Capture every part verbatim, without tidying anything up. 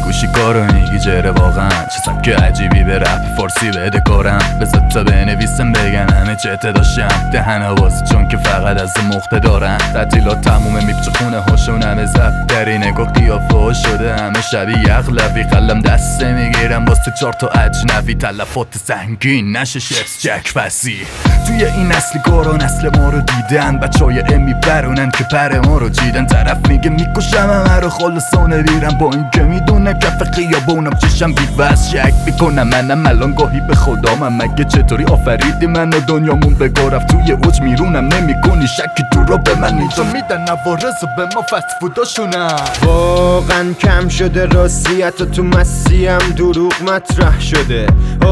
گوشی کارو میگی جره واقعا چه سبک عجیبی به رپ فارسی بده کارم بذار تا بنویسم بگن همه چته داشتم دهن آواز چون که فقط از مخته دارن تعطیلات تمومه میپچه خونه هاشون همه زب دری نگاه قیافه ها شده همه شبیه اغلبی قلم دسته میگیرم واسه چار تا اجنبی تلفات سنگین نشه شفت جک فسی توی این نسل کارا نسل ما رو دیدن بچه های امی برونن که پر ما رو جیدن طرف میگه میکشم همه رو خالصانه بیرم با این که میدونه کف خیابونم چشم بیوز شک میکنم منم الان گاهی به خدامم مگه چطوری آفریدی من و دنیامون بگاه رفت توی اوج میرونم نمیکنی شکی تو رو به من اینجا میدن نوارز و به ما فست فوداشونم واقعا کم شده راستیت و تو مسیم دروغ مطرح شده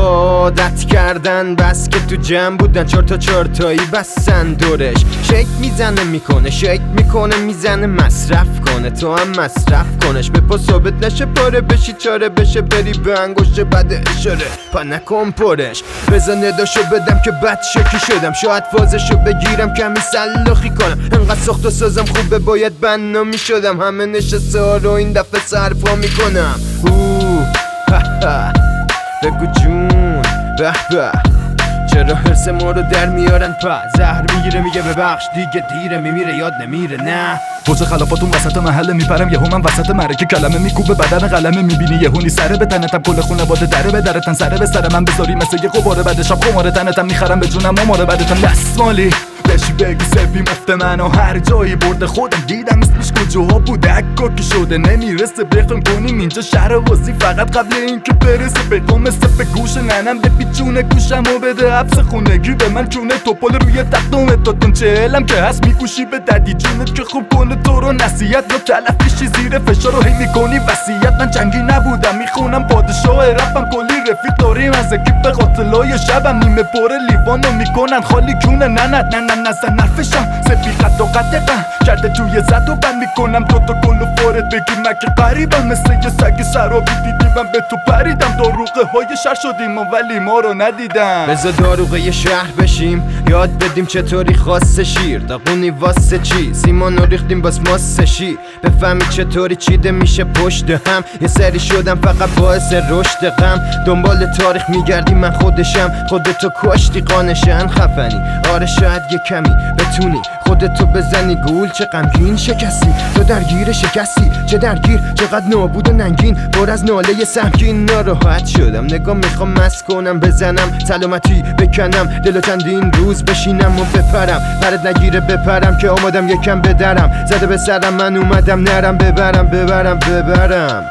عادت کردن بس که تو جمع بودن چهار تا چهار تایی بسن دورش شک میزنه میکنه شک میکنه میزنه مصرف کنه تو هم مصرف کنش به پا ثابت نشه پاره بشی چاره بشه بری به انگشت بده اشاره پا نکن پرش بزا نداشو بدم که بد شکی شدم شاید فازشو بگیرم کمی سلاخی کنم انقدر ساخت و سازم خوبه باید بنا میشدم همه نشسته ها رو این دفعه صرفا میکنم اوه ها ها بگو جون به به چرا حرس ما رو در میارن پا زهر میگیره میگه ببخش دیگه دیره میمیره یاد نمیره نه پوز خلافاتون وسط محله میپرم یهو من وسط مرکه کلمه میکوبه بدن قلمه میبینی یهونی سره به تنتم کل خونواده دره به درتن سره به سر من بذاری مثل یه قباره بعدشم خماره تنتم میخرم به جونم ماماره بعدتم دستمالی بشی بگی سپی مفت منو هر جایی برده خودم دیدم اسمش کجاها بوده اکا که شده نمیرسه بخون کنیم اینجا شهر وازی فقط قبل این که برسه بگم مثل به گوش ننم بپیچونه گوشم و بده حبس خونگی به من چونه توپل روی تخت و متادون چهلم که هست میکوشی به دردی جونت که خوب کنه تو رو نصیحت رو تلفیشی زیر فشار رو هی میکنی وصیت من جنگی نبودم میخونم پادشاه رپم کلی رفیق داریم از اکیپ قاتلای شبم نیمه پر لیوانو میکنن خالی کونه ننت ننن نزن حرفشم سپی قد و قدقم کرده توی زد و بند میکنم تو تا گل و فارد بگی مگه قریبم مثل یه سگ سرابی دیدی من به تو پریدم داروغه های شهر شدیم و ولی ما رو ندیدم بذار داروغه یه شهر بشیم یاد بدیم چطوری خاص شیر داغونی واسه چی سیمانو ریختیم باز ماسه بفهمی چطوری چیده میشه پشت هم یه سری شدم فقط باعث رشد غم دنبال تاریخ میگردی من خودشم خودتو کشتی قانشن خفنی آره شاید یه کمی بتونی خودتو بزنی گول چه غمگین شکستی تو درگیر شکستی چه درگیر چقدر نابود و ننگین پر از ناله سهمگین ناراحت شدم نگاه میخوام مست کنم بزنم سلامتی بکنم دلو چندین روز بشینم و بپرم پرد نگیره بپرم که آمادم یکم بدرم زده به سرم من اومدم نرم ببرم ببرم ببرم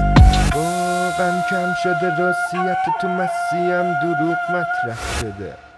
واقعا کم شده راستیت تو مسیم دروغ مطرح شده